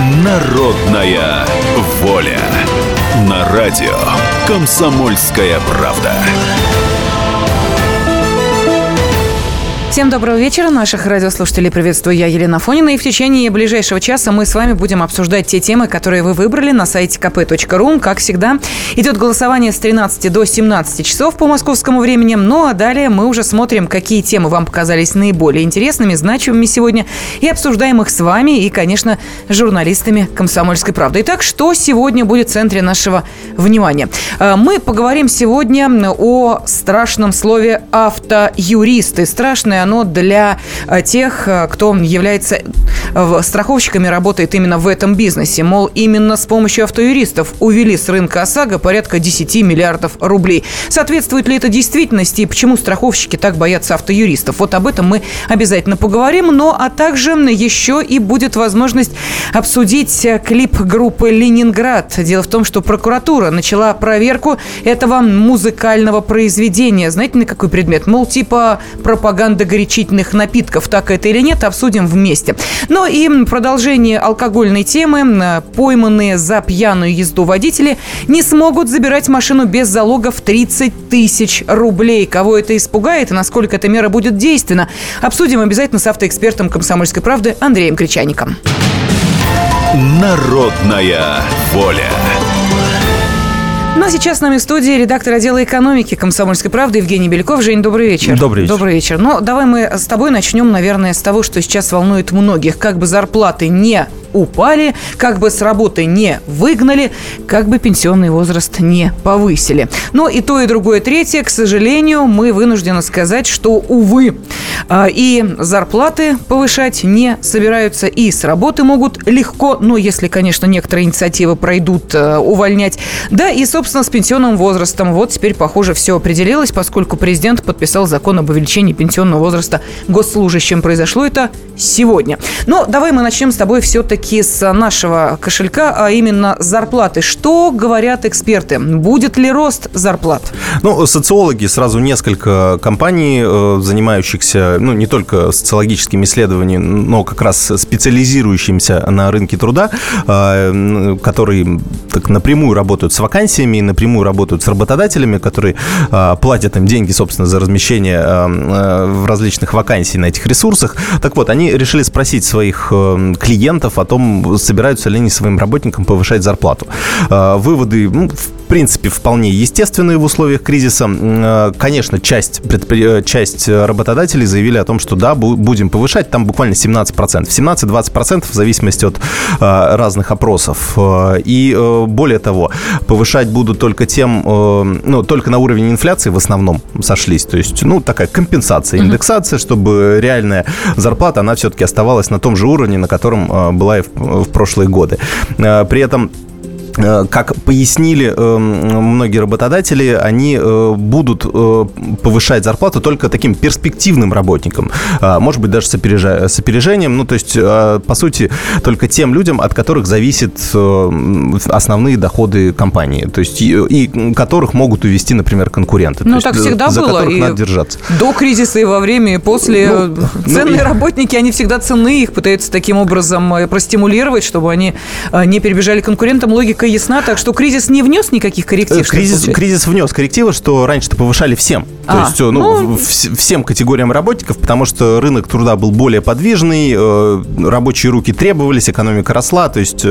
Народная воля. На радио «Комсомольская правда». Всем доброго вечера. Наших радиослушателей приветствую я, Елена Афонина. И в течение ближайшего часа мы с вами будем обсуждать те темы, которые вы выбрали на сайте kp.ru. Как всегда, идет голосование с 13 до 17 часов по московскому времени. Ну а далее мы уже смотрим, какие темы вам показались наиболее интересными, значимыми сегодня. И обсуждаем их с вами и, конечно, журналистами «Комсомольской правды». Итак, что сегодня будет в центре нашего внимания? Мы поговорим сегодня о страшном слове «автоюристы». Страшное оно для тех, кто является страховщиками, работает именно в этом бизнесе. Мол, именно с помощью автоюристов увели с рынка ОСАГО порядка 10 миллиардов рублей. Соответствует ли это действительности и почему страховщики так боятся автоюристов? Вот об этом мы обязательно поговорим. Ну, а также еще и будет возможность обсудить клип группы «Ленинград». Дело в том, что прокуратура начала проверку этого музыкального произведения. Знаете, на какой предмет? Мол, типа пропаганда горячительных напитков. Так это или нет, обсудим вместе. Ну и продолжение алкогольной темы. Пойманные за пьяную езду водители не смогут забирать машину без залогов 30 тысяч рублей. Кого это испугает и насколько эта мера будет действенна, обсудим обязательно с автоэкспертом «Комсомольской правды» Андреем Гречаником. Народная воля. Ну а сейчас с нами в студии редактор отдела экономики «Комсомольской правды» Евгений Беляков. Жень, добрый вечер. Добрый вечер. Добрый вечер. Ну, давай мы с тобой начнем, наверное, с того, что сейчас волнует многих. Как бы зарплаты не упали, как бы с работы не выгнали, как бы пенсионный возраст не повысили. Но и то, и другое, третье, к сожалению, мы вынуждены сказать, что, увы, и зарплаты повышать не собираются, и с работы могут легко, но если, конечно, некоторые инициативы пройдут, увольнять. Да, и, собственно, с пенсионным возрастом. Вот теперь, похоже, все определилось, поскольку президент подписал закон об увеличении пенсионного возраста госслужащим. Произошло это сегодня. Но давай мы начнем с тобой все-таки с нашего кошелька, а именно зарплаты. Что говорят эксперты? Будет ли рост зарплат? Ну, социологи, сразу несколько компаний, занимающихся, ну, не только социологическими исследованиями, но как раз специализирующимися на рынке труда, которые так напрямую работают с вакансиями, напрямую работают с работодателями, которые платят им деньги, собственно, за размещение в различных вакансий на этих ресурсах. Так вот, они решили спросить своих клиентов о том, собираются ли они своим работникам повышать зарплату. Выводы, в принципе, вполне естественные в условиях кризиса. Конечно, часть работодателей заявили о том, что да, будем повышать, там буквально 17%. 17-20% в зависимости от разных опросов. И более того, повышать будут только только на уровень инфляции в основном сошлись. То есть, такая компенсация, индексация, чтобы реальная зарплата, она все-таки оставалась на том же уровне, на котором была и в прошлые годы. При этом, как пояснили многие работодатели, они будут повышать зарплату только таким перспективным работникам, может быть, даже с опережением, то есть, по сути, только тем людям, от которых зависят основные доходы компании, то есть, и которых могут увести, например, конкуренты. Ну, так всегда за было. Которых надо держаться. До кризиса и во время, и после. Ценные работники, они всегда ценны, их пытаются таким образом простимулировать, чтобы они не перебежали конкурентам. Логика ясна, так что кризис не внес никаких корректив? Кризис внес коррективы, что раньше-то повышали всем. То есть, всем категориям работников, потому что рынок труда был более подвижный, рабочие руки требовались, экономика росла. То есть,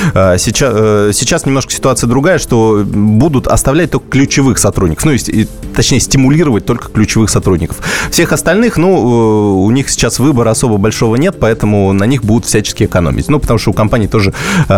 сейчас немножко ситуация другая, что будут оставлять только ключевых сотрудников. Точнее, стимулировать только ключевых сотрудников. Всех остальных, у них сейчас выбора особо большого нет, поэтому на них будут всячески экономить. Потому что у компаний тоже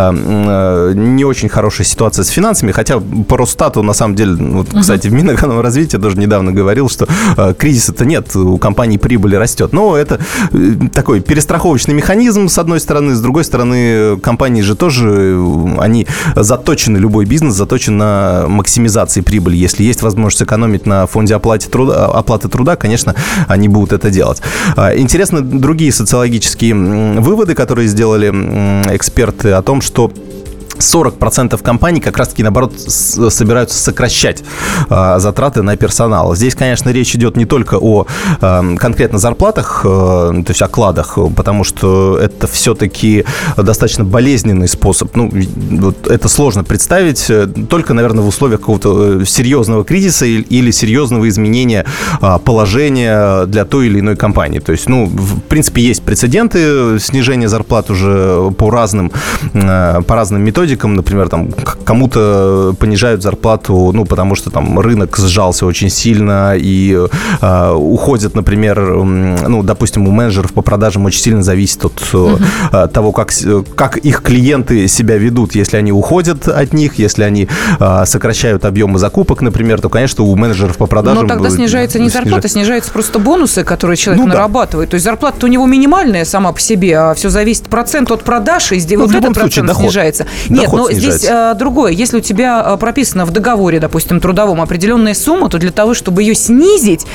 не очень хорошая ситуация с финансами, хотя по Росстату, на самом деле, кстати, в Минэкономразвития тоже недавно говорил, что кризиса-то нет, у компаний прибыль растет. Но это такой перестраховочный механизм, с одной стороны, с другой стороны, компании же тоже, они заточены, любой бизнес заточен на максимизации прибыли. Если есть возможность экономить на фонде оплаты труда, конечно, они будут это делать. Интересны другие социологические выводы, которые сделали эксперты о том, что 40% компаний как раз-таки, наоборот, собираются сокращать затраты на персонал. Здесь, конечно, речь идет не только о конкретно зарплатах, то есть окладах, потому что это все-таки достаточно болезненный способ. Ну, вот это сложно представить только, наверное, в условиях какого-то серьезного кризиса или серьезного изменения положения для той или иной компании. То есть, ну, в принципе, есть прецеденты снижения зарплат уже по разным методикам. Например, там кому-то понижают зарплату, ну, потому что там рынок сжался очень сильно и уходят, например, ну, допустим, у менеджеров по продажам очень сильно зависит от того, как их клиенты себя ведут. Если они уходят от них, если они сокращают объемы закупок, например, то, конечно, у менеджеров по продажам... Но тогда снижается не зарплата, снижаются просто бонусы, которые человек нарабатывает. То есть зарплата-то у него минимальная сама по себе, а все зависит процент от продаж, и вот этот процент снижается. Нет, но здесь другое. Если у тебя прописано в договоре, допустим, трудовом определенная сумма, то для того, чтобы ее снизить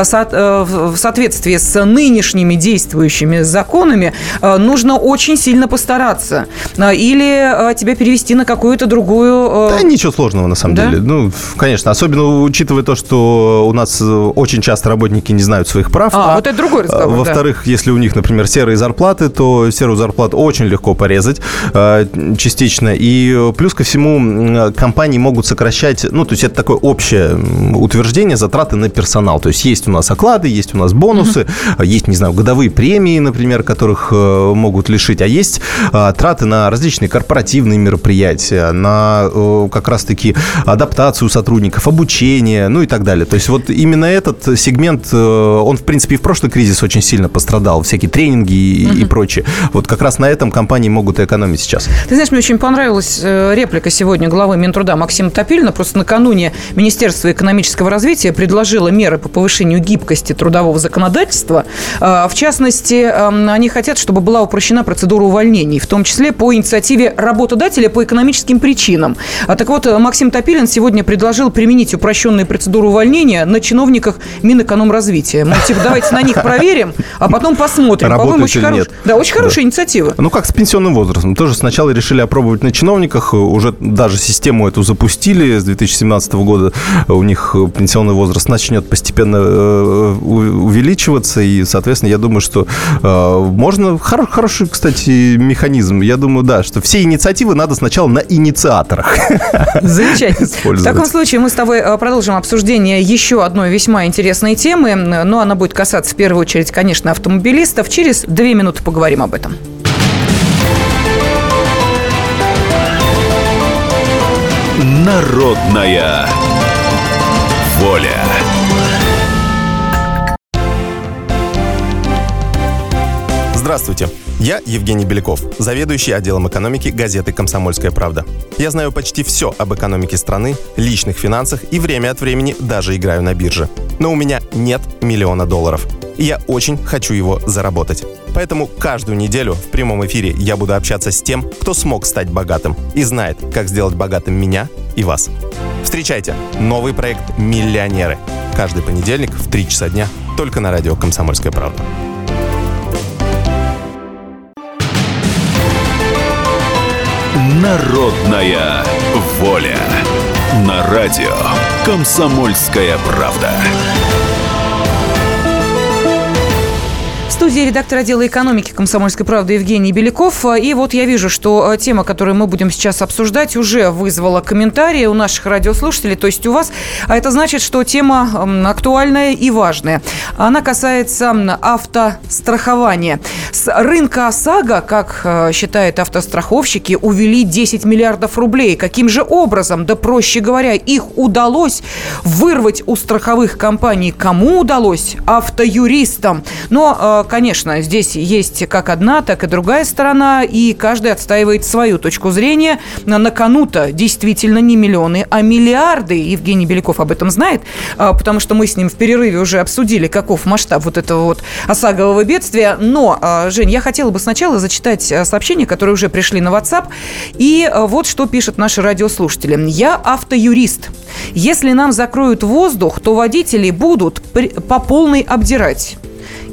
в соответствии с нынешними действующими законами, нужно очень сильно постараться. Или тебя перевести на какую-то другую... Да, ничего сложного, на самом деле. Ну, конечно, особенно учитывая то, что у нас очень часто работники не знают своих прав. Вот это другой разговор. Во-вторых, если у них, например, серые зарплаты, то серую зарплату очень легко порезать частично. И плюс ко всему компании могут сокращать, ну, то есть это такое общее утверждение, затраты на персонал. То есть у нас оклады, есть у нас бонусы, есть, не знаю, годовые премии, например, которых могут лишить, а есть траты на различные корпоративные мероприятия, на как раз-таки адаптацию сотрудников, обучение, ну и так далее. То есть вот именно этот сегмент, он, в принципе, и в прошлый кризис очень сильно пострадал, всякие тренинги и прочее. Вот как раз на этом компании могут экономить сейчас. Ты знаешь, мне очень понравилась реплика сегодня главы Минтруда Максима Топилина. Просто накануне Министерство экономического развития предложило меры по повышению гибкости трудового законодательства. В частности, они хотят, чтобы была упрощена процедура увольнений, в том числе по инициативе работодателя по экономическим причинам. Так вот, Максим Топилин сегодня предложил применить упрощенные процедуры увольнения на чиновниках Минэкономразвития. Мол, типа, давайте на них проверим, а потом посмотрим. По-моему, очень очень хорошая инициатива. Ну, как с пенсионным возрастом. Тоже сначала решили опробовать на чиновниках, уже даже систему эту запустили с 2017 года. У них пенсионный возраст начнет постепенно увеличиваться, и, соответственно, я думаю, что можно... Хороший, кстати, механизм. Я думаю, да, что все инициативы надо сначала на инициаторах. Замечательно. В таком случае мы с тобой продолжим обсуждение еще одной весьма интересной темы, но она будет касаться в первую очередь, конечно, автомобилистов. Через 2 минуты поговорим об этом. Народная воля. Здравствуйте, я Евгений Беляков, заведующий отделом экономики газеты «Комсомольская правда». Я знаю почти все об экономике страны, личных финансах и время от времени даже играю на бирже. Но у меня нет $1 миллиона. И я очень хочу его заработать. Поэтому каждую неделю в прямом эфире я буду общаться с тем, кто смог стать богатым и знает, как сделать богатым меня и вас. Встречайте новый проект «Миллионеры». Каждый понедельник в 3 часа дня только на радио «Комсомольская правда». Народная воля. На радио «Комсомольская правда». В студии редактор отдела экономики «Комсомольской правды» Евгений Беляков. И вот я вижу, что тема, которую мы будем сейчас обсуждать, уже вызвала комментарии у наших радиослушателей, то есть у вас. А это значит, что тема актуальная и важная. Она касается автострахования. С рынка ОСАГО, как считают автостраховщики, увели 10 миллиардов рублей. Каким же образом? Да, проще говоря, их удалось вырвать у страховых компаний. Кому удалось? Автоюристам. Но, конечно, здесь есть как одна, так и другая сторона, и каждый отстаивает свою точку зрения. На кону-то действительно не миллионы, а миллиарды. Евгений Беляков об этом знает, потому что мы с ним в перерыве уже обсудили, каков масштаб вот этого вот ОСАГОвого бедствия. Но, Жень, я хотела бы сначала зачитать сообщения, которые уже пришли на WhatsApp. И вот что пишут наши радиослушатели. Я автоюрист. Если нам закроют воздух, то водители будут по полной обдирать.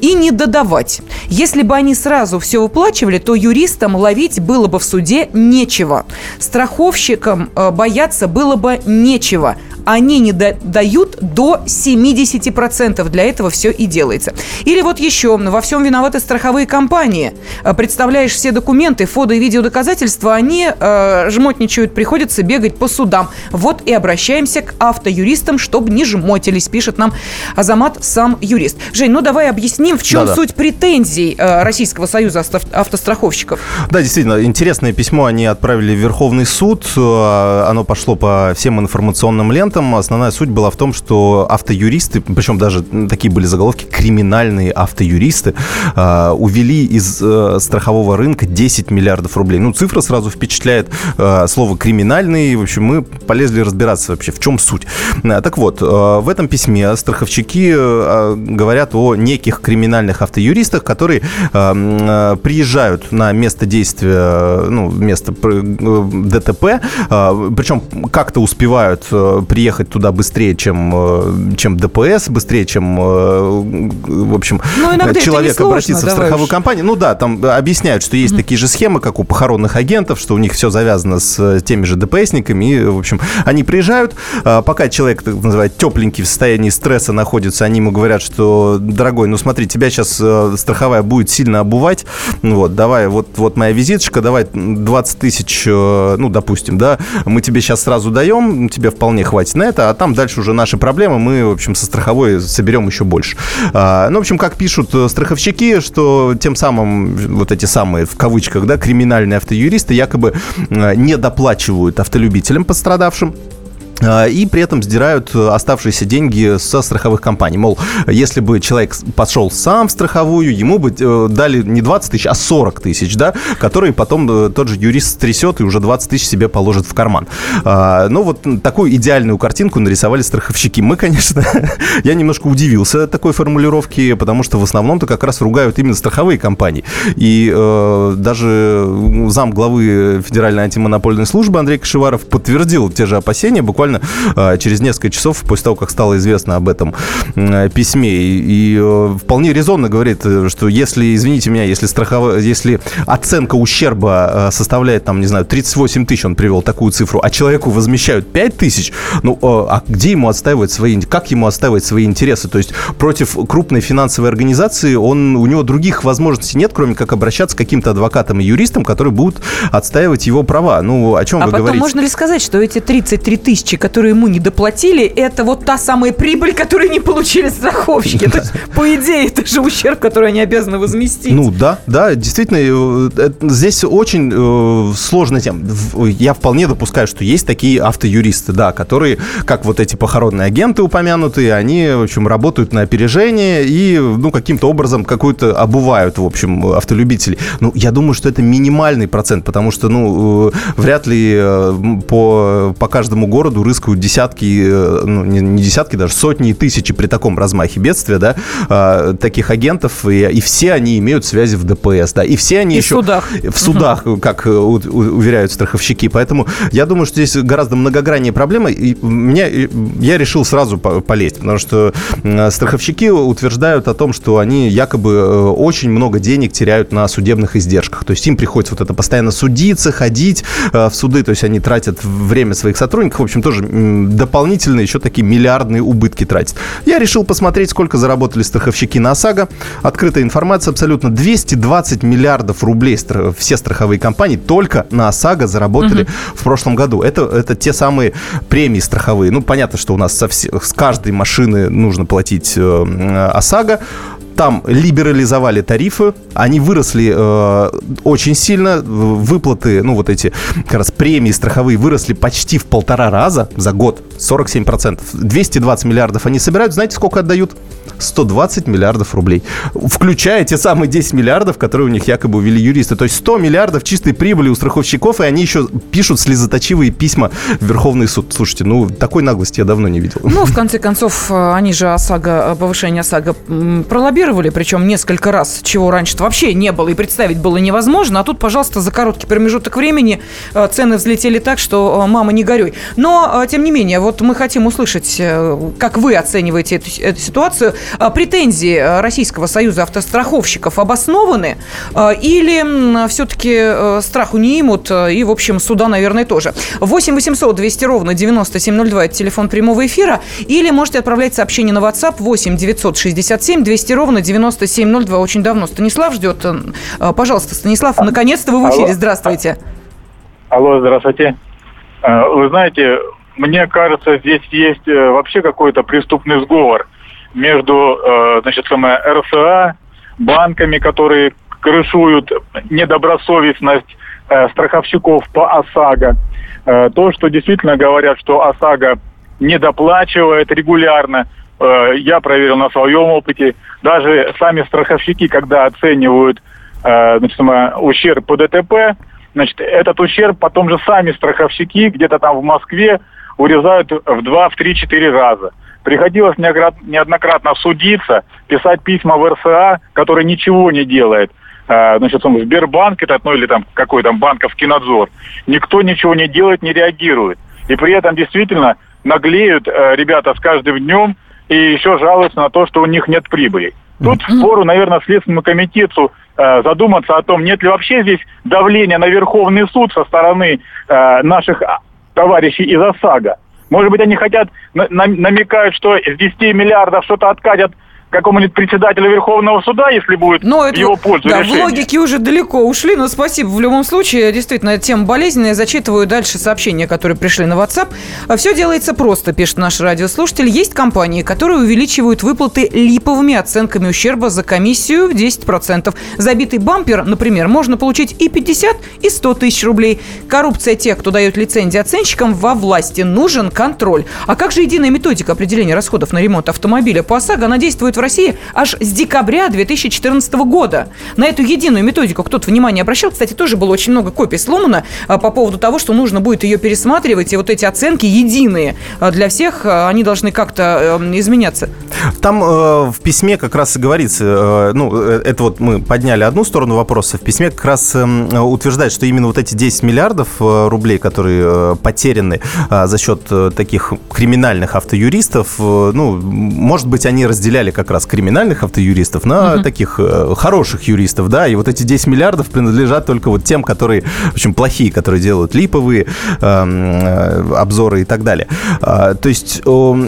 и не додавать. Если бы они сразу все выплачивали, то юристам ловить было бы в суде нечего. Страховщикам бояться было бы нечего. Они не дают до 70%. Для этого все и делается. Или вот еще, во всем виноваты страховые компании. Представляешь все документы, фото и видеодоказательства, они жмотничают, приходится бегать по судам. Вот и обращаемся к автоюристам, чтобы не жмотились, пишет нам Азамат, сам юрист. Жень, ну давай объясним, в чем суть претензий Российского союза автостраховщиков. Да, действительно, интересное письмо они отправили в Верховный суд. Оно пошло по всем информационным лентам. Основная суть была в том, что автоюристы, причем даже такие были заголовки, криминальные автоюристы, увели из страхового рынка 10 миллиардов рублей. Ну, цифра сразу впечатляет, слово «криминальный». В общем, мы полезли разбираться вообще, в чем суть. Так вот, в этом письме страховщики говорят о неких криминальных автоюристах, которые приезжают на место действия, ну, место ДТП, причем как-то успевают приехать туда быстрее, чем ДПС, быстрее, чем, в общем, человек обратится в страховую компанию. Ну да, там объясняют, что есть такие же схемы, как у похоронных агентов, что у них все завязано с теми же ДПСниками. И, в общем, они приезжают, пока человек, так называемый, тепленький, в состоянии стресса находится, они ему говорят, что, дорогой, ну смотри, тебя сейчас страховая будет сильно обувать, вот, давай, вот моя визиточка, давай 20 тысяч, ну, допустим, да, мы тебе сейчас сразу даем, тебе вполне хватит на это, а там дальше уже наши проблемы, мы, в общем, со страховой соберем еще больше. Ну, в общем, как пишут страховщики, что тем самым вот эти самые, в кавычках, да, криминальные автоюристы якобы не доплачивают автолюбителям пострадавшим, и при этом сдирают оставшиеся деньги со страховых компаний. Мол, если бы человек пошел сам в страховую, ему бы дали не 20 тысяч, а 40 тысяч, да, которые потом тот же юрист стрясет и уже 20 тысяч себе положит в карман. Ну, вот такую идеальную картинку нарисовали страховщики. Мы, конечно, я немножко удивился такой формулировке, потому что в основном-то как раз ругают именно страховые компании. И даже замглавы Федеральной антимонопольной службы Андрей Кашеваров подтвердил те же опасения буквально через несколько часов после того, как стало известно об этом письме. И вполне резонно говорит, что если, извините меня, если оценка ущерба составляет, там, не знаю, 38 тысяч, он привел такую цифру, а человеку возмещают 5 тысяч, ну, а где ему отстаивать как ему отстаивать свои интересы? То есть против крупной финансовой организации у него других возможностей нет, кроме как обращаться к каким-то адвокатам и юристам, которые будут отстаивать его права. Ну, о чем вы говорите? А потом можно ли сказать, что эти 33 тысячи, которые ему не доплатили, это вот та самая прибыль, которую не получили страховщики. То есть, по идее, это же ущерб, который они обязаны возместить. Ну да, действительно, здесь очень сложная тема. Я вполне допускаю, что есть такие автоюристы, да, которые, как вот эти похоронные агенты упомянутые, они, в общем, работают на опережение и, ну, каким-то образом какую-то обувают, в общем, автолюбителей. Ну, я думаю, что это минимальный процент, потому что, ну, вряд ли по каждому городу рыскают десятки, ну, не десятки, даже сотни и тысячи при таком размахе бедствия, да, таких агентов, и все они имеют связи в ДПС, да, и все они еще в судах, как уверяют страховщики. Поэтому я думаю, что здесь гораздо многограннее проблема, и я решил сразу полезть, потому что страховщики утверждают о том, что они якобы очень много денег теряют на судебных издержках. То есть им приходится вот это постоянно судиться, ходить в суды, то есть они тратят время своих сотрудников, в общем, тоже дополнительно еще такие миллиардные убытки тратят. Я решил посмотреть, сколько заработали страховщики на ОСАГО. Открытая информация абсолютно. 220 миллиардов рублей все страховые компании только на ОСАГО заработали в прошлом году. Это те самые премии страховые. Ну, понятно, что у нас с каждой машины нужно платить ОСАГО. Там либерализовали тарифы, они выросли очень сильно, выплаты, ну вот эти как раз премии страховые выросли почти в 1,5 раза за год, 47%. 220 миллиардов они собирают, знаете, сколько отдают? 120 миллиардов рублей, включая те самые 10 миллиардов, которые у них якобы увели юристы. То есть 100 миллиардов чистой прибыли у страховщиков, и они еще пишут слезоточивые письма в Верховный суд. Слушайте, ну такой наглости я давно не видел. Ну, в конце концов, они же повышение ОСАГО пролоббировали, причем несколько раз, чего раньше-то вообще не было и представить было невозможно. А тут, пожалуйста, за короткий промежуток времени цены взлетели так, что мама не горюй. Но, тем не менее, вот мы хотим услышать, как вы оцениваете эту ситуацию. Претензии Российского союза автостраховщиков обоснованы или все-таки страху не имут и, в общем, суда, наверное, тоже? 8 800 200 ровно 9702 – это телефон прямого эфира. Или можете отправлять сообщение на WhatsApp 8 967 200 ровно 9702. Очень давно Станислав ждет. Пожалуйста, Станислав, наконец-то вы в эфире. Здравствуйте. Алло, здравствуйте. Вы знаете, мне кажется, здесь есть вообще какой-то преступный сговор между, РСА, банками, которые крышуют недобросовестность страховщиков по ОСАГО. То, что действительно говорят, что ОСАГО недоплачивает регулярно, я проверил на своем опыте. Даже сами страховщики, когда оценивают ущерб по ДТП, этот ущерб потом же сами страховщики где-то там в Москве урезают в 2, в 3, 4 раза. Приходилось неоднократно судиться, писать письма в РСА, который ничего не делает. Сбербанк или там какой там банковский надзор. Никто ничего не делает, не реагирует. И при этом действительно наглеют ребята с каждым днем и еще жалуются на то, что у них нет прибыли. Тут впору, наверное, Следственному комитету задуматься о том, нет ли вообще здесь давления на Верховный суд со стороны наших товарищей из ОСАГО. Может быть, они хотят, намекают, что с 10 миллиардов что-то откатят какому-нибудь председателю Верховного суда, если будет в его пользу решение. В логике уже далеко ушли, но спасибо. В любом случае, действительно, тема болезненная. Зачитываю дальше сообщения, которые пришли на WhatsApp. Все делается просто, пишет наш радиослушатель. Есть компании, которые увеличивают выплаты липовыми оценками ущерба за комиссию в 10%. Забитый бампер, например, можно получить и 50, и 100 тысяч рублей. Коррупция тех, кто дает лицензии оценщикам, во власти. Нужен контроль. А как же единая методика определения расходов на ремонт автомобиля по ОСАГО? Она действует в России аж с декабря 2014 года. На эту единую методику кто-то внимание обращал. Кстати, тоже было очень много копий сломано по поводу того, что нужно будет ее пересматривать. И вот эти оценки единые для всех, они должны как-то изменяться. Там в письме как раз и говорится, это вот мы подняли одну сторону вопроса, в письме как раз утверждает, что именно вот эти 10 миллиардов рублей, которые потеряны за счет таких криминальных автоюристов, может быть, они разделяли как раз криминальных автоюристов на таких хороших юристов, да, и вот эти 10 миллиардов принадлежат только вот тем, которые, в общем, плохие, которые делают липовые обзоры и так далее. То есть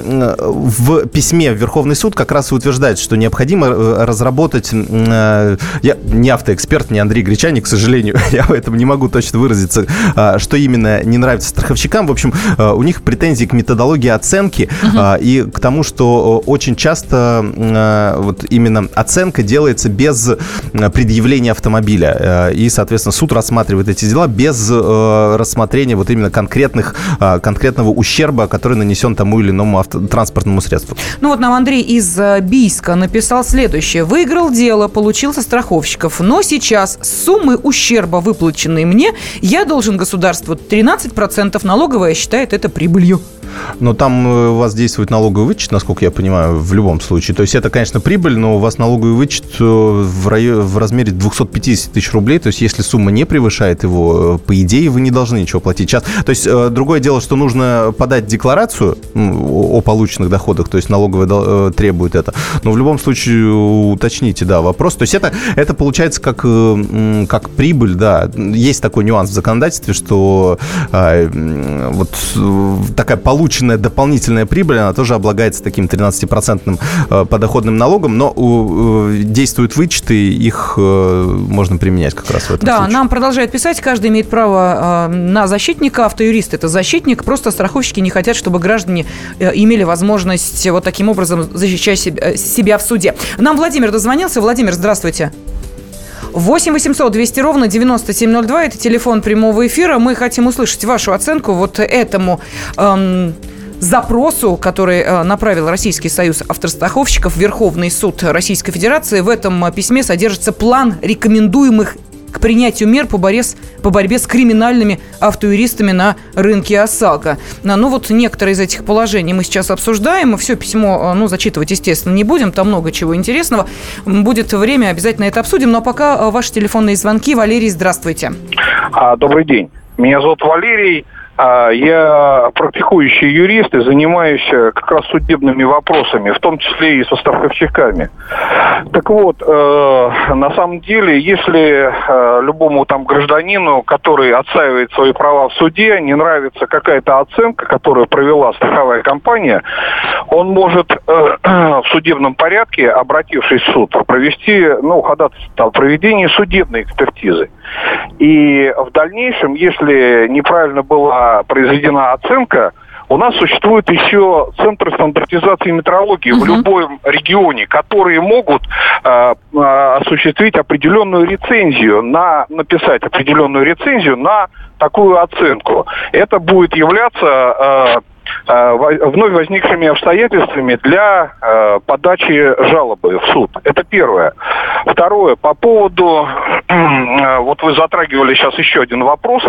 в письме в Верховный суд как раз и утверждает, что необходимо разработать, я не автоэксперт, не Андрей Гречаник, к сожалению, я в этом не могу точно выразиться, что именно не нравится страховщикам. В общем, у них претензии к методологии оценки и к тому, что очень часто вот именно оценка делается без предъявления автомобиля. И, соответственно, суд рассматривает эти дела без рассмотрения вот именно конкретного ущерба, который нанесен тому или иному транспортному средству. Вот нам Андрей из Бийска написал следующее. Выиграл дело, получил со страховщиков, но сейчас с суммы ущерба, выплаченной мне, я должен государству 13%. Налоговая считает это прибылью. Но там у вас действует налоговый вычет, насколько я понимаю, в любом случае. То есть это, конечно, прибыль, но у вас налоговый вычет в размере 250 тысяч рублей. То есть если сумма не превышает его, по идее, вы не должны ничего платить. Сейчас, то есть другое дело, что нужно подать декларацию о полученных доходах, то есть налоговая требует это. Но в любом случае уточните, да, вопрос. То есть это получается как прибыль, да. Есть такой нюанс в законодательстве, что вот такая полученная дополнительная прибыль, она тоже облагается таким 13% подоходным налогом, но действуют вычеты, их можно применять как раз в этом случае. Да, нам продолжают писать, каждый имеет право на защитника, автоюрист – это защитник, просто страховщики не хотят, чтобы граждане имели возможность вот таким образом защищать себя в суде. Нам Владимир дозвонился. Владимир, здравствуйте. 8 800 200 ровно 9702 – это телефон прямого эфира. Мы хотим услышать вашу оценку вот этому запросу, который направил Российский союз автостраховщиков в Верховный суд Российской Федерации. В этом письме содержится план рекомендуемых к принятию мер по борьбе с криминальными автоюристами на рынке ОСАГО. Вот некоторые из этих положений мы сейчас обсуждаем. Все письмо, зачитывать, естественно, не будем. Там много чего интересного. Будет время, обязательно это обсудим. Но пока ваши телефонные звонки. Валерий, здравствуйте. Добрый день. Меня зовут Валерий. Я практикующий юрист и занимаюсь как раз судебными вопросами, в том числе и со страховщиками. Так вот, на самом деле, если любому там гражданину, который отстаивает свои права в суде, не нравится какая-то оценка, которую провела страховая компания, он может в судебном порядке, обратившись в суд, провести, ходатайство о проведении судебной экспертизы. И в дальнейшем, если неправильно была произведена оценка, у нас существует еще центры стандартизации метрологии в любом регионе, которые могут осуществить определенную рецензию, написать определенную рецензию на такую оценку. Это будет являться вновь возникшими обстоятельствами для подачи жалобы в суд. Это первое. Второе, по поводу, вот вы затрагивали сейчас еще один вопрос,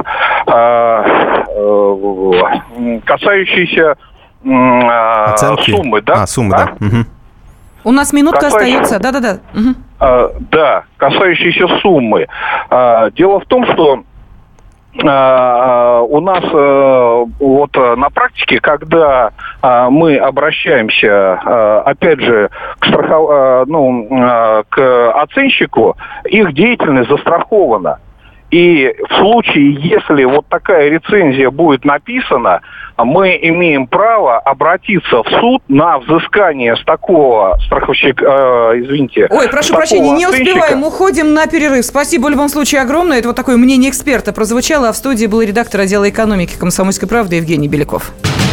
касающийся суммы, да? Суммы, да. Угу. У нас минутка остается, да-да-да. Угу. Да, касающийся суммы. Дело в том, что у нас вот на практике, когда мы обращаемся, опять же, к оценщику, их деятельность застрахована. И в случае, если вот такая рецензия будет написана, мы имеем право обратиться в суд на взыскание с такого страховщика, Ой, прошу прощения, не успеваем, уходим на перерыв. Спасибо в любом случае огромное. Это вот такое мнение эксперта прозвучало, а в студии был редактор отдела экономики «Комсомольской правды» Евгений Беляков.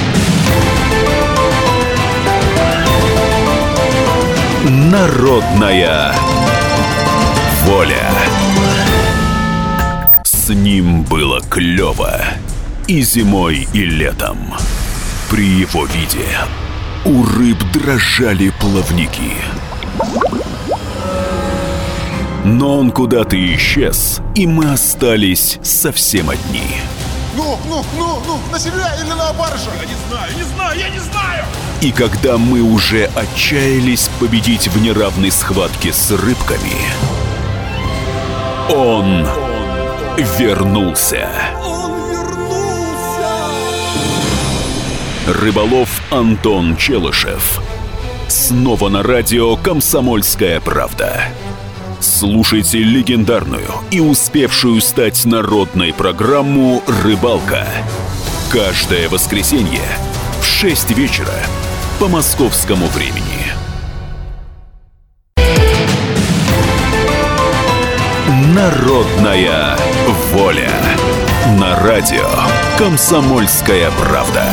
Народная воля. С ним было клево и зимой, и летом. При его виде у рыб дрожали плавники. Но он куда-то исчез, и мы остались совсем одни. Ну, на себя или на барыша? Я не знаю! И когда мы уже отчаялись победить в неравной схватке с рыбками, он вернулся. Рыболов Антон Челышев. Снова на радио «Комсомольская правда». Слушайте легендарную и успевшую стать народной программу «Рыбалка». Каждое воскресенье в 6 вечера по московскому времени. Народная воля. На радио «Комсомольская правда».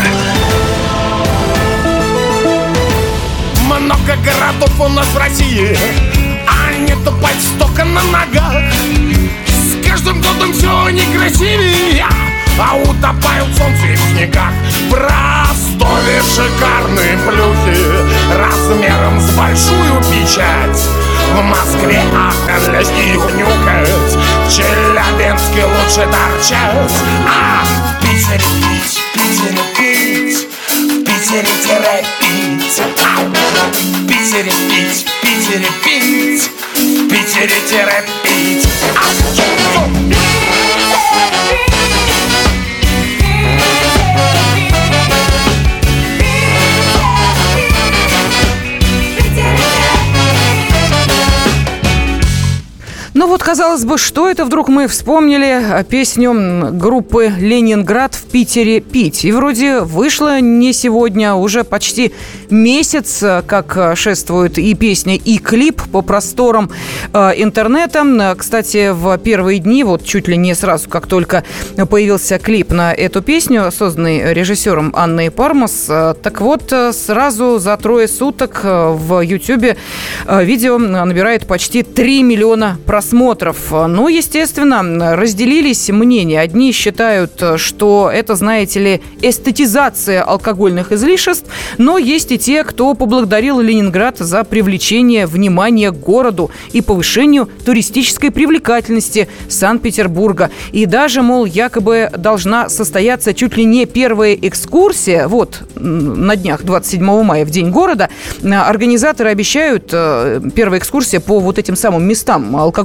Много городов у нас в России, а не тупать столько на ногах. С каждым годом все некрасивее, а утопают солнце в снегах. В Ростове шикарные плюхи размером с большую печать. В Москве ахалять и нюкать, в Челябинске лучше торчать. А в Питере пить, в Питере пить. В Питере пить, в Питере пить. Ну вот, казалось бы, что это вдруг мы вспомнили песню группы «Ленинград» в Питере пить. И вроде вышло не сегодня, уже почти месяц, как шествует и песня, и клип по просторам интернета. Кстати, в первые дни, вот чуть ли не сразу, как только появился клип на эту песню, созданный режиссером Анной Пармас, так вот, сразу за 3 суток в Ютьюбе видео набирает почти 3 миллиона просмотров. Ну, естественно, разделились мнения. Одни считают, что это, знаете ли, эстетизация алкогольных излишеств, но есть и те, кто поблагодарил Ленинград за привлечение внимания к городу и повышению туристической привлекательности Санкт-Петербурга. И даже, мол, якобы должна состояться чуть ли не первая экскурсия. Вот, на днях, 27 мая, в День города, организаторы обещают первая экскурсия по вот этим самым местам алкогольного путешествия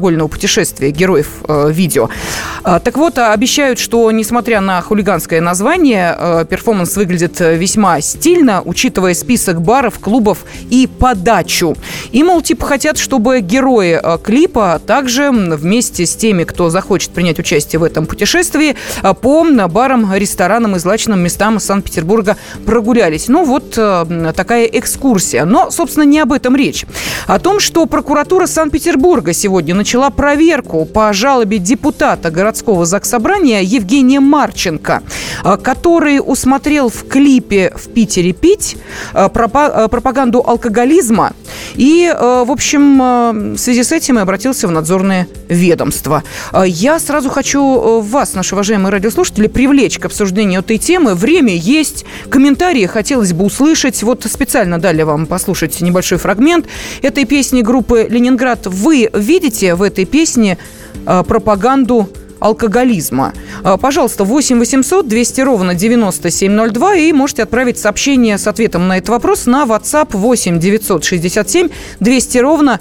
путешествия героев видео. Так вот, обещают, что, несмотря на хулиганское название, перформанс выглядит весьма стильно, учитывая список баров, клубов и подачу. И, мол, типа хотят, чтобы герои клипа также вместе с теми, кто захочет принять участие в этом путешествии, по барам, ресторанам и злачным местам Санкт-Петербурга прогулялись. Ну, вот такая экскурсия. Но, собственно, не об этом речь. О том, что прокуратура Санкт-Петербурга сегодня начала проверку по жалобе депутата городского заксобрания Евгения Марченко, который усмотрел в клипе «В Питере пить» пропаганду алкоголизма и, в общем, в связи с этим и обратился в надзорное ведомство. Я сразу хочу вас, наши уважаемые радиослушатели, привлечь к обсуждению этой темы. Время есть, комментарии хотелось бы услышать. Вот специально дали вам послушать небольшой фрагмент этой песни группы «Ленинград». Вы видите в этой песне пропаганду алкоголизма? Пожалуйста, 8 800 200 ровно 9702 и можете отправить сообщение с ответом на этот вопрос на WhatsApp 8 967 200 ровно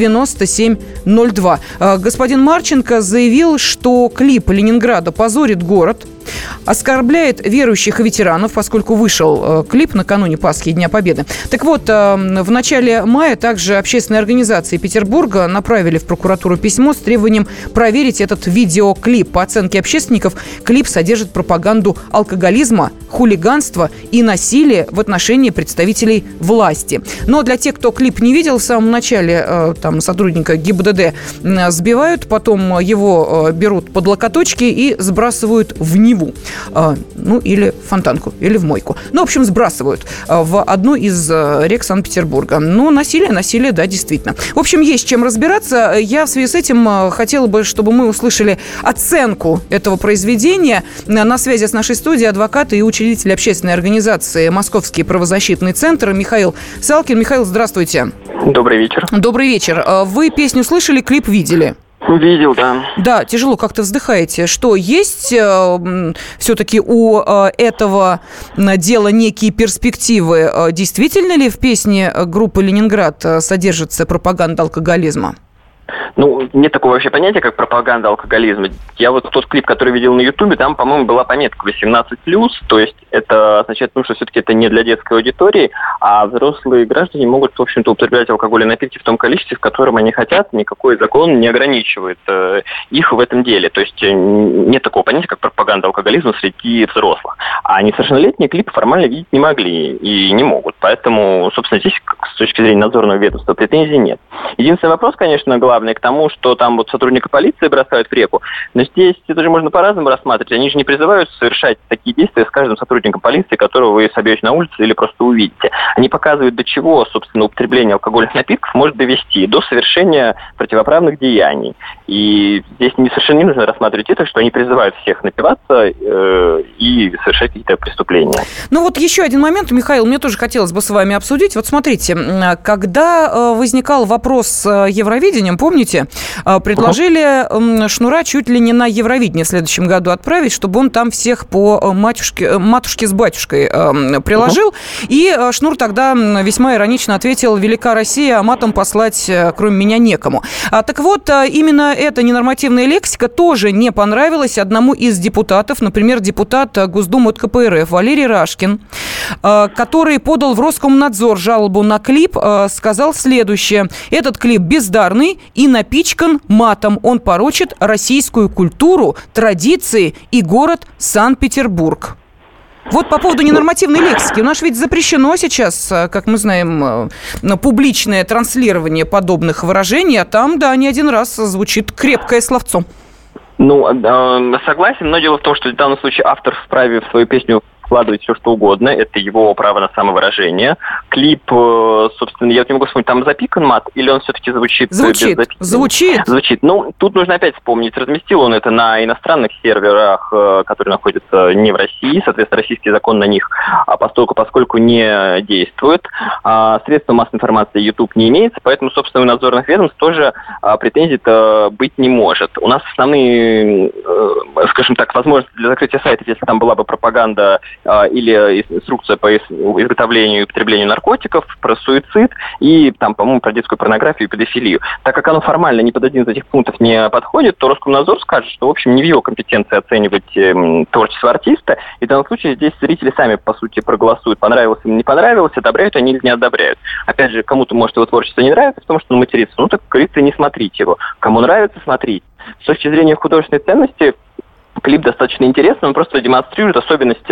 9702. Господин Марченко заявил, что клип Ленинграда позорит город, оскорбляет верующих и ветеранов, поскольку вышел клип накануне Пасхи и Дня Победы. Так вот, в начале мая также общественные организации Петербурга направили в прокуратуру письмо с требованием проверить этот видеоклип. По оценке общественников, клип содержит пропаганду алкоголизма, хулиганства и насилия в отношении представителей власти. Но для тех, кто клип не видел, в самом начале там сотрудника ГИБДД сбивают, потом его берут под локоточки и сбрасывают в Неву. Ну, или в фонтанку, или в мойку. Ну, в общем, сбрасывают в одну из рек Санкт-Петербурга. Ну, насилие, да, действительно. В общем, есть чем разбираться. Я в связи с этим хотела бы, чтобы мы услышали оценку этого произведения. На связи с нашей студией адвокат и учредитель общественной организации «Московский правозащитный центр» Михаил Салкин. Михаил, здравствуйте. Добрый вечер. Добрый вечер. Вы песню слышали, клип видели? Видел, да. Да, тяжело как-то вздыхаете. Что, есть все-таки у этого дела некие перспективы? Действительно ли в песне группы «Ленинград» содержится пропаганда алкоголизма? Ну, нет такого вообще понятия, как пропаганда алкоголизма. Я вот тот клип, который видел на Ютубе, там, по-моему, была пометка 18+, то есть это означает, что все-таки это не для детской аудитории, а взрослые граждане могут, в общем-то, употреблять алкогольные напитки в том количестве, в котором они хотят, никакой закон не ограничивает их в этом деле. То есть нет такого понятия, как пропаганда алкоголизма среди взрослых. А несовершеннолетние клипы формально видеть не могли и не могут. Поэтому, собственно, здесь, с точки зрения надзорного ведомства, претензий нет. Единственный вопрос, конечно, главный к тому, что там вот сотрудника полиции бросают в реку, но здесь это же можно по-разному рассматривать. Они же не призывают совершать такие действия с каждым сотрудником полиции, которого вы собьете на улице или просто увидите. Они показывают, до чего, собственно, употребление алкогольных напитков может довести, до совершения противоправных деяний. И здесь совершенно не нужно рассматривать это, что они призывают всех напиваться и совершать какие-то преступления. Ну вот еще один момент, Михаил, мне тоже хотелось бы с вами обсудить. Вот смотрите, когда возникал вопрос с Евровидением, помните, предложили Шнура чуть ли не на Евровидение в следующем году отправить, чтобы он там всех по матушке с батюшкой приложил. И Шнур тогда весьма иронично ответил: «Велика Россия, а матом послать кроме меня некому». Так вот, именно эта ненормативная лексика тоже не понравилась одному из депутатов, например, депутат Госдумы от КПРФ Валерий Рашкин, который подал в Роскомнадзор жалобу на клип, сказал следующее: «Этот клип бездарный и напичкан матом. Он порочит российскую культуру, традиции и город Санкт-Петербург». Вот по поводу ненормативной лексики. У нас ведь запрещено сейчас, как мы знаем, публичное транслирование подобных выражений, а там, да, не один раз звучит крепкое словцо. Ну, согласен, но дело в том, что в данном случае автор вправе в свою песню вкладывать все, что угодно. Это его право на самовыражение. Клип, собственно, я не могу вспомнить, там запикан мат, или он все-таки звучит? Звучит. Ну, тут нужно опять вспомнить. Разместил он это на иностранных серверах, которые находятся не в России. Соответственно, российский закон на них поскольку не действует. Средства массовой информации YouTube не имеется, поэтому, собственно, у надзорных ведомств тоже претензий-то быть не может. У нас основные, скажем так, возможности для закрытия сайтов, если там была бы пропаганда или инструкция по изготовлению и употреблению наркотиков, про суицид и, там, по-моему, про детскую порнографию и педофилию. Так как оно формально ни под один из этих пунктов не подходит, то Роскомнадзор скажет, что, в общем, не в его компетенции оценивать творчество артиста, и в данном случае здесь зрители сами, по сути, проголосуют, понравилось им, не понравилось, одобряют они или не одобряют. Опять же, кому-то, может, его творчество не нравится, потому что он матерится, ну, так, как говорится, не смотрите его. Кому нравится, смотрите. С точки зрения художественной ценности, клип достаточно интересный, он просто демонстрирует особенность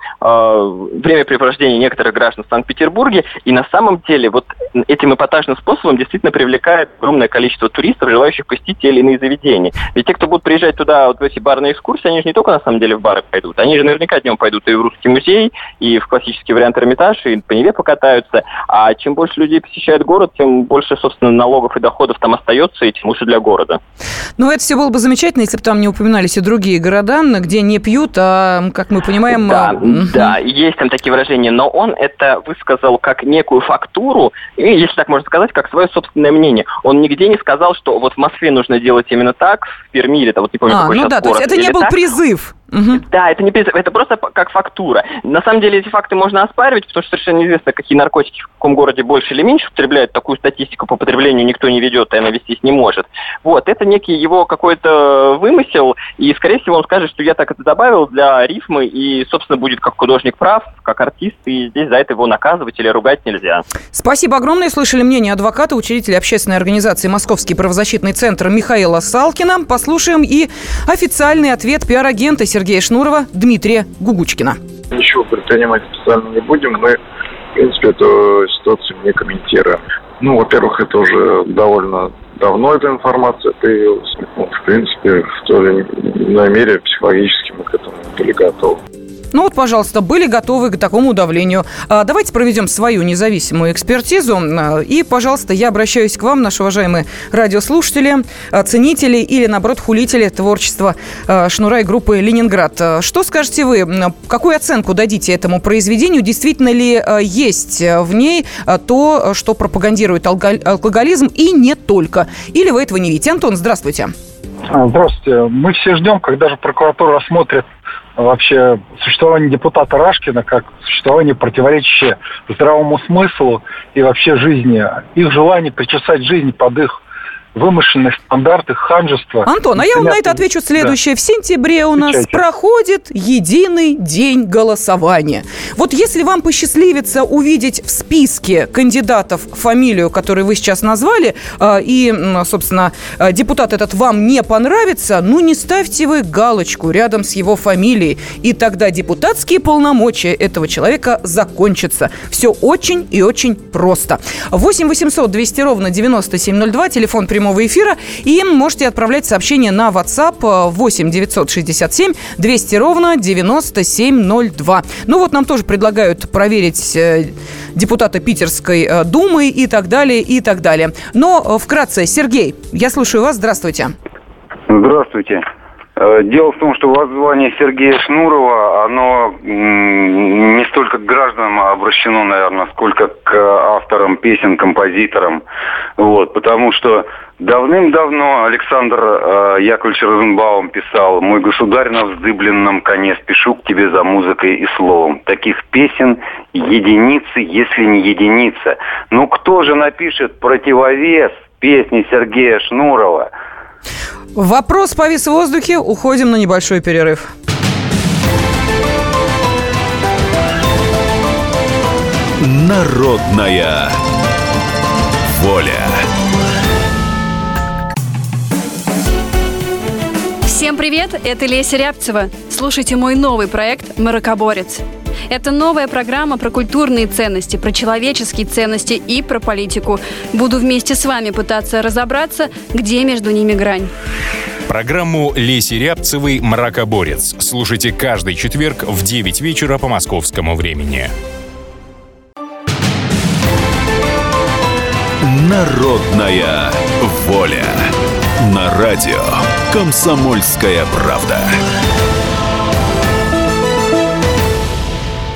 времяпрепровождения некоторых граждан в Санкт-Петербурге, и на самом деле вот этим эпатажным способом действительно привлекает огромное количество туристов, желающих посетить те или иные заведения. Ведь те, кто будут приезжать туда, вот в эти барные экскурсии, они же не только на самом деле в бары пойдут, они же наверняка днем пойдут и в Русский музей, и в классический вариант Эрмитаж, и по Неве покатаются, а чем больше людей посещает город, тем больше, собственно, налогов и доходов там остается, и тем лучше для города. Ну, это все было бы замечательно, если бы там не упоминались и другие города, где не пьют, а, как мы понимаем... Да, есть там такие выражения, но он это высказал как некую фактуру, и, если так можно сказать, как свое собственное мнение. Он нигде не сказал, что вот в Москве нужно делать именно так, в Перми или там, вот не помню, какой сейчас город. То есть это не был так. Призыв. Да, это не призыв, это просто как фактура. На самом деле эти факты можно оспаривать, потому что совершенно неизвестно, какие наркотики в каком городе больше или меньше употребляют. Такую статистику по потреблению никто не ведет, и она вестись не может. Вот, это некий его какой-то вымысел, и, скорее всего, он скажет, что я так это добавил для рифмы, и, собственно, будет как художник прав, как артист, и здесь за это его наказывать или ругать нельзя. Спасибо огромное. Слышали мнение адвоката, учредителя общественной организации «Московский правозащитный центр» Михаила Салкина. Послушаем и официальный ответ пиар-агента Сергея Шнурова Дмитрия Гугучкина. Ничего предпринимать специально не будем. Мы, в принципе, эту ситуацию не комментируем. Ну, во-первых, это уже довольно давно эта информация появилась. Ну, в принципе, в той или иной мере психологически мы к этому были готовы. Ну вот, пожалуйста, были готовы к такому давлению. Давайте проведем свою независимую экспертизу. И, пожалуйста, я обращаюсь к вам, наши уважаемые радиослушатели, ценители или, наоборот, хулители творчества Шнура и группы «Ленинград». Что скажете вы? Какую оценку дадите этому произведению? Действительно ли есть в ней то, что пропагандирует алкоголизм, и не только? Или вы этого не видите? Антон, здравствуйте. Здравствуйте. Мы все ждем, когда же прокуратура рассмотрит вообще существование депутата Рашкина как существование, противоречащее здравому смыслу и вообще жизни. Их желание причесать жизнь под их вымышленные стандарты, ханжество. Антон, а я вам на это отвечу следующее. Да. В сентябре у нас проходит единый день голосования. Вот если вам посчастливится увидеть в списке кандидатов фамилию, которую вы сейчас назвали, и, собственно, депутат этот вам не понравится, ну не ставьте вы галочку рядом с его фамилией, и тогда депутатские полномочия этого человека закончатся. Все очень и очень просто. 8 800 200 ровно 9702, телефон прямого эфира, и можете отправлять сообщение на WhatsApp 8 967 200 ровно 9702. Ну вот нам тоже предлагают проверить депутата Питерской думы и так далее, и так далее. Но вкратце, Сергей, я слушаю вас, здравствуйте. Здравствуйте. Дело в том, что воззвание Сергея Шнурова, оно не столько к гражданам обращено, наверное, сколько к авторам песен, композиторам. Вот, потому что давным-давно Александр Яковлевич Розенбаум писал: «Мой государь на вздыбленном коне, спешу к тебе за музыкой и словом». Таких песен единицы, если не единица. Ну кто же напишет противовес песни Сергея Шнурова? Вопрос повис в воздухе. Уходим на небольшой перерыв. Народная воля. Всем привет, это Леся Рябцева. Слушайте мой новый проект «Мракоборец». Это новая программа про культурные ценности, про человеческие ценности и про политику. Буду вместе с вами пытаться разобраться, где между ними грань. Программу Леси Рябцевой «Мракоборец» слушайте каждый четверг в 9 вечера по московскому времени. Народная воля. На радио «Комсомольская правда».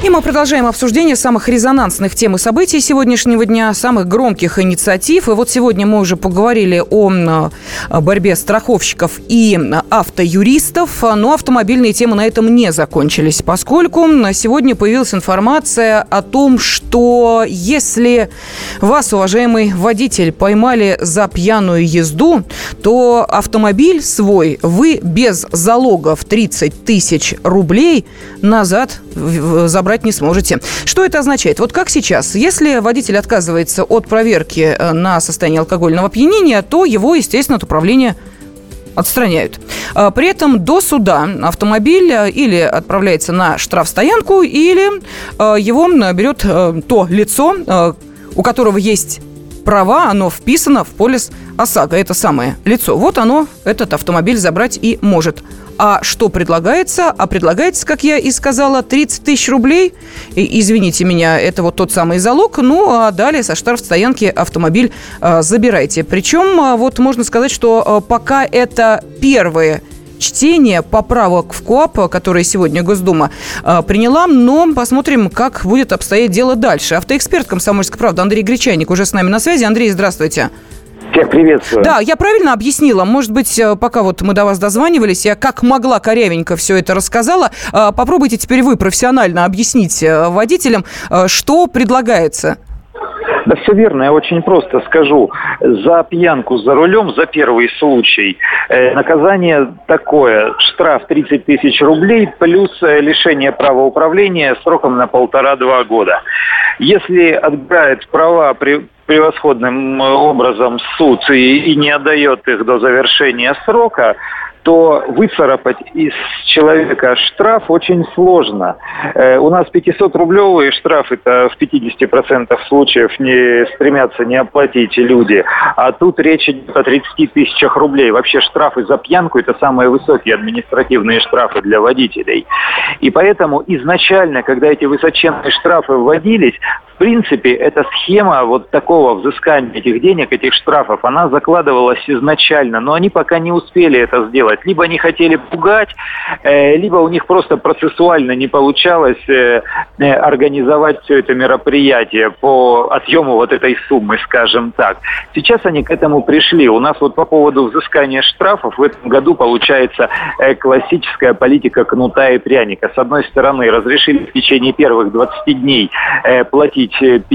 И мы продолжаем обсуждение самых резонансных тем и событий сегодняшнего дня, самых громких инициатив. И вот сегодня мы уже поговорили о борьбе страховщиков и автоюристов, но автомобильные темы на этом не закончились, поскольку сегодня появилась информация о том, что если вас, уважаемый водитель, поймали за пьяную езду, то автомобиль свой вы без залога в 30 тысяч рублей назад забрать не сможете. Что это означает? Вот как сейчас, если водитель отказывается от проверки на состояние алкогольного опьянения, то его, естественно, от управления отстраняют. При этом до суда автомобиль или отправляется на штрафстоянку, или его берет то лицо, у которого есть права, оно вписано в полис ОСАГО. Это самое лицо. Вот оно этот автомобиль забрать и может. А что предлагается? А предлагается, как я и сказала, 30 тысяч рублей. И, извините меня, это вот тот самый залог. Ну, а далее со штрафстоянки автомобиль забирайте. Причем, вот можно сказать, что пока это первые чтение поправок в КоАП, которые сегодня Госдума приняла, но посмотрим, как будет обстоять дело дальше. Автоэксперт «Комсомольской правды» Андрей Гречайник уже с нами на связи. Андрей, здравствуйте. Всех приветствую. Да, я правильно объяснила? Может быть, пока вот мы до вас дозванивались, я как могла корявенько все это рассказала. Попробуйте теперь вы профессионально объяснить водителям, что предлагается. Да все верно, я очень просто скажу. За пьянку за рулем, за первый случай, наказание такое: штраф 30 тысяч рублей плюс лишение права управления сроком на 1,5-2 года. Если отбирает права превосходным образом суд и не отдает их до завершения срока, то выцарапать из человека штраф очень сложно. У нас 500-рублевые штрафы-то в 50% случаев не стремятся не оплатить люди. А тут речь идет о 30 тысячах рублей. Вообще штрафы за пьянку – это самые высокие административные штрафы для водителей. И поэтому изначально, когда эти высоченные штрафы вводились, в принципе, эта схема вот такого взыскания этих денег, этих штрафов, она закладывалась изначально, но они пока не успели это сделать. Либо они хотели пугать, либо у них просто процессуально не получалось организовать все это мероприятие по отъему вот этой суммы, скажем так. Сейчас они к этому пришли. У нас вот по поводу взыскания штрафов в этом году получается классическая политика кнута и пряника. С одной стороны, разрешили в течение первых 20 дней платить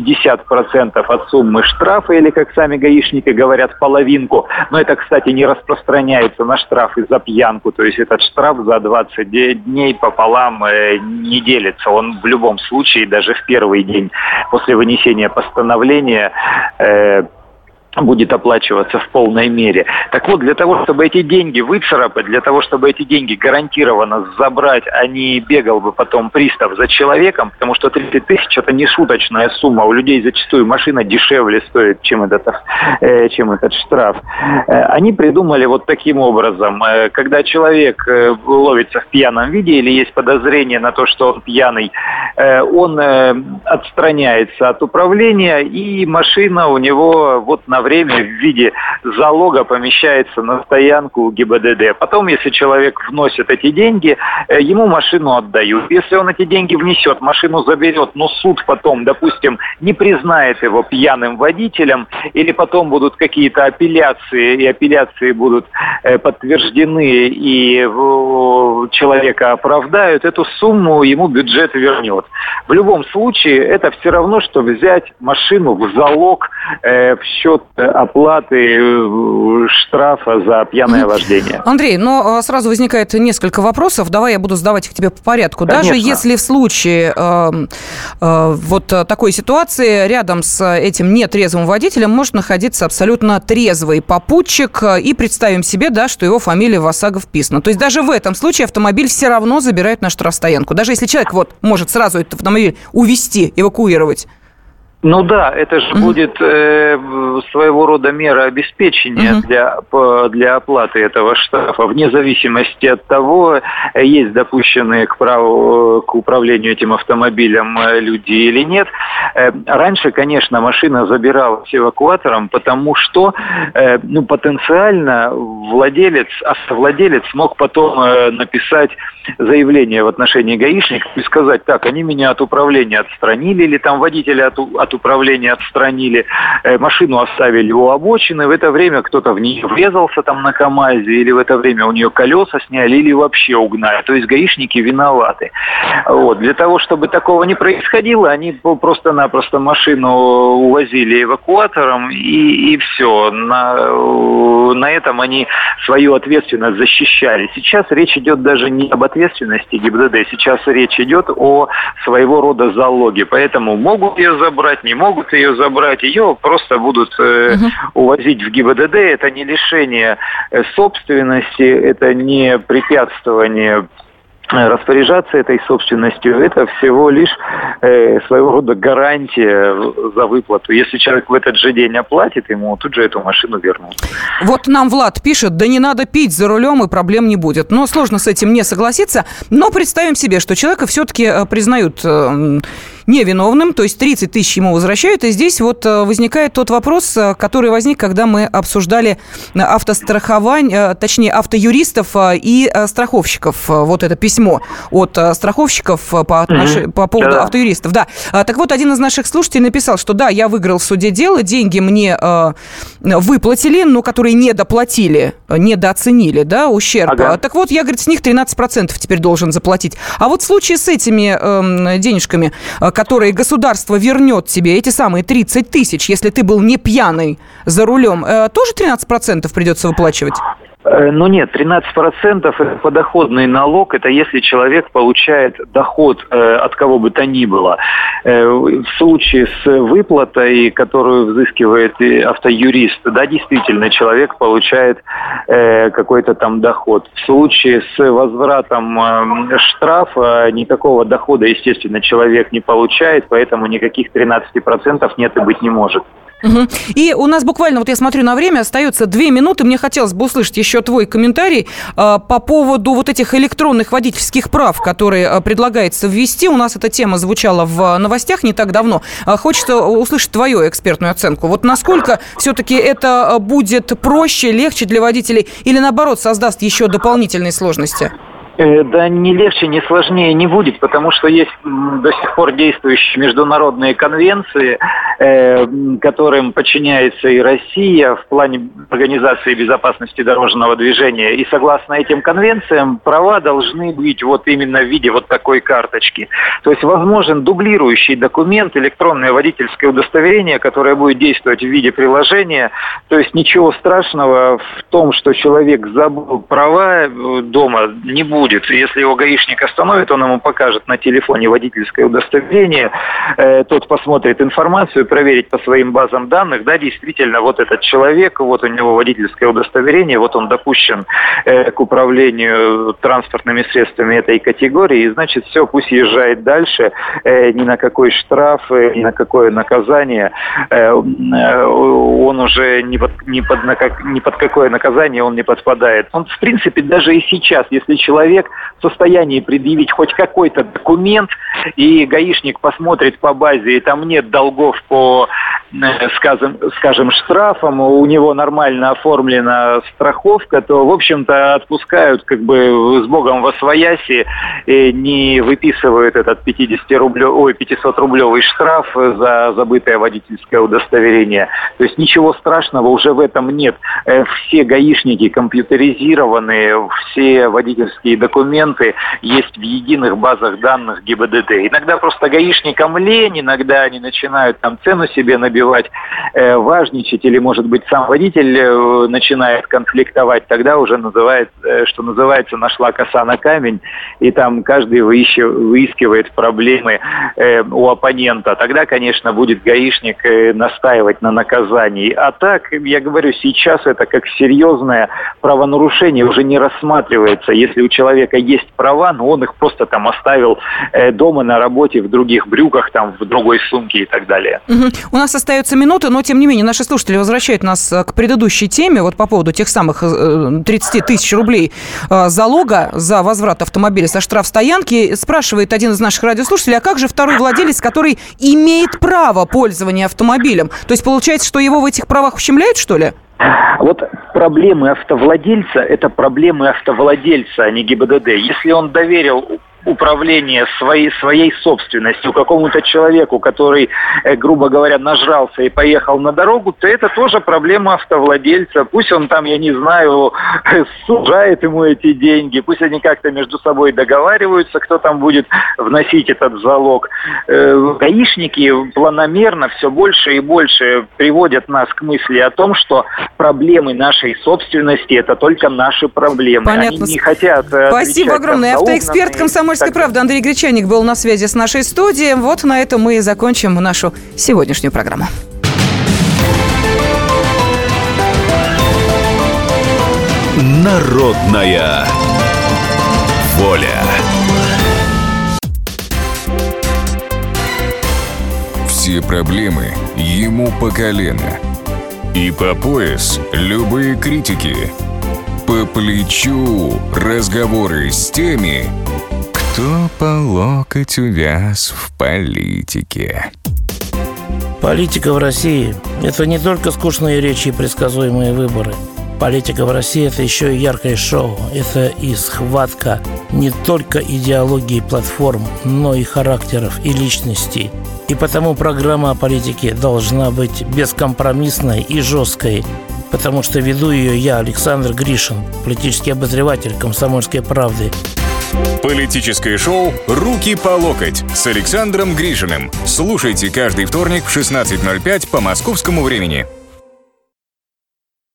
50% от суммы штрафа, или, как сами гаишники говорят, половинку. Но это, кстати, не распространяется на штрафы за пьянку. То есть этот штраф за 20 дней пополам не делится. Он в любом случае, даже в первый день после вынесения постановления, будет оплачиваться в полной мере. Так вот, для того, чтобы эти деньги выцарапать, для того, чтобы эти деньги гарантированно забрать, а не бегал бы потом пристав за человеком, потому что 30 тысяч – это не шуточная сумма. У людей зачастую машина дешевле стоит, чем этот штраф. Они придумали вот таким образом. Когда человек ловится в пьяном виде или есть подозрение на то, что он пьяный, он отстраняется от управления, и машина у него вот на время в виде залога помещается на стоянку ГИБДД. Потом, если человек вносит эти деньги, ему машину отдают. Если он эти деньги внесет, машину заберет, но суд потом, допустим, не признает его пьяным водителем, или потом будут какие-то апелляции, и апелляции будут подтверждены, и человека оправдают, эту сумму ему бюджет вернет. В любом случае, это все равно, что взять машину в залог в счет оплаты штрафа за пьяное вождение. Андрей, но сразу возникает несколько вопросов. Давай я буду задавать их тебе по порядку. Конечно. Даже если в случае вот такой ситуации рядом с этим нетрезвым водителем может находиться абсолютно трезвый попутчик, и представим себе, да, что его фамилия в ОСАГО вписана. То есть даже в этом случае автомобиль все равно забирают на штрафстоянку. Даже если человек вот может сразу этот автомобиль увезти, эвакуировать. Ну да, это же будет своего рода мера обеспечения для оплаты этого штрафа, вне зависимости от того, есть допущенные к управлению этим автомобилем люди или нет. Раньше, конечно, машина забиралась эвакуатором, потому что потенциально автовладелец мог потом написать заявление в отношении гаишника и сказать: так, они меня от управления отстранили, или там водителя от управления отстранили, машину оставили у обочины, в это время кто-то в нее врезался там на КамАЗе, или в это время у нее колеса сняли, или вообще угнали. То есть гаишники виноваты. Вот. Для того, чтобы такого не происходило, они просто-напросто машину увозили эвакуатором, и все. На этом они свою ответственность защищали. Сейчас речь идет даже не об ответственности ГИБДД, сейчас речь идет о своего рода залоге. Поэтому могут ее забрать, не могут ее забрать, ее просто будут увозить в ГИБДД. Это не лишение собственности, это не препятствование распоряжаться этой собственностью, это всего лишь своего рода гарантия за выплату. Если человек в этот же день оплатит, ему тут же эту машину вернут. Вот нам Влад пишет: да не надо пить за рулем, и проблем не будет. Но сложно с этим не согласиться. Но представим себе, что человека все-таки признают невиновным, то есть 30 тысяч ему возвращают. И здесь вот возникает тот вопрос, который возник, когда мы обсуждали автострахование, точнее, автоюристов и страховщиков. Вот это письмо от страховщиков по поводу автоюристов. Да. Так вот, один из наших слушателей написал, что да, я выиграл в суде дело, деньги мне выплатили, но которые недоплатили, недооценили, да, ущерб. Ага. Так вот, я, говорит, с них 13% теперь должен заплатить. А вот в случае с этими денежками, которые государство вернет тебе, эти самые 30 тысяч, если ты был не пьяный за рулем, тоже 13% придется выплачивать? Ну нет, 13% это подоходный налог, это если человек получает доход от кого бы то ни было. В случае с выплатой, которую взыскивает автоюрист, да, действительно, человек получает какой-то там доход. В случае с возвратом штрафа никакого дохода, естественно, человек не получает, поэтому никаких 13% нет и быть не может. Угу. И у нас буквально, вот я смотрю на время, остается 2 минуты. Мне хотелось бы услышать еще твой комментарий по поводу вот этих электронных водительских прав, которые предлагается ввести. У нас эта тема звучала в новостях не так давно. Хочется услышать твою экспертную оценку. Вот насколько все-таки это будет проще, легче для водителей или, наоборот, создаст еще дополнительные сложности? Да не легче, не сложнее не будет, потому что есть до сих пор действующие международные конвенции, которым подчиняется и Россия в плане организации безопасности дорожного движения. И согласно этим конвенциям права должны быть вот именно в виде вот такой карточки. То есть возможен дублирующий документ, электронное водительское удостоверение, которое будет действовать в виде приложения. То есть ничего страшного в том, что человек забыл права дома, не будет. Если его гаишник остановит, он ему покажет на телефоне водительское удостоверение, тот посмотрит информацию, проверить по своим базам данных, да, действительно, вот этот человек, вот у него водительское удостоверение, вот он допущен к управлению транспортными средствами этой категории, и значит, все, пусть езжает дальше, ни на какой штраф, ни на какое наказание, он уже ни под какое наказание он не подпадает. Он, в принципе, даже и сейчас, если человек в состоянии предъявить хоть какой-то документ, и гаишник посмотрит по базе, и там нет долгов по, скажем, штрафам, у него нормально оформлена страховка, то, в общем-то, отпускают как бы с Богом восвояси, и не выписывают этот 500-рублевый штраф за забытое водительское удостоверение. То есть ничего страшного уже в этом нет. Все гаишники компьютеризированные, все водительские документы есть в единых базах данных ГИБДД. Иногда просто гаишникам лень, иногда они начинают там цену себе набивать, перебивать, важничать, или, может быть, сам водитель начинает конфликтовать, тогда уже что называется, нашла коса на камень, и там каждый выискивает проблемы у оппонента. Тогда, конечно, будет гаишник настаивать на наказании. А так, я говорю, сейчас это как серьезное правонарушение уже не рассматривается. Если у человека есть права, но он их просто там оставил дома, на работе, в других брюках, там, в другой сумке и так далее. У нас остается минута, но, тем не менее, наши слушатели возвращают нас к предыдущей теме, вот по поводу тех самых 30 тысяч рублей залога за возврат автомобиля со штрафстоянки. Спрашивает один из наших радиослушателей, а как же второй владелец, который имеет право пользования автомобилем? То есть получается, что его в этих правах ущемляют, что ли? Вот проблемы автовладельца – это проблемы автовладельца, а не ГИБДД. Если он доверил управление своей собственностью какому-то человеку, который, грубо говоря, нажрался и поехал на дорогу, то это тоже проблема автовладельца. Пусть он там, я не знаю, сужает ему эти деньги, пусть они как-то между собой договариваются, кто там будет вносить этот залог. Гаишники планомерно все больше и больше приводят нас к мысли о том, что проблемы нашей собственности – это только наши проблемы. Понятно. Они не хотят... Спасибо огромное. Автоэксперт «Комсомольской правды» Андрей Гречаник был на связи с нашей студией. Вот на этом мы и закончим нашу сегодняшнюю программу. Народная воля. Все проблемы ему по колено. И по пояс любые критики. По плечу разговоры с теми, кто по локоть увяз в политике. Политика в России – это не только скучные речи и предсказуемые выборы. Политика в России – это еще и яркое шоу. Это и схватка не только идеологии и платформ, но и характеров и личностей. И потому программа о политике должна быть бескомпромиссной и жесткой, потому что веду ее я, Александр Гришин, политический обозреватель «Комсомольской правды». Политическое шоу «Руки по локоть» с Александром Гришиным. Слушайте каждый вторник в 16:05 по московскому времени.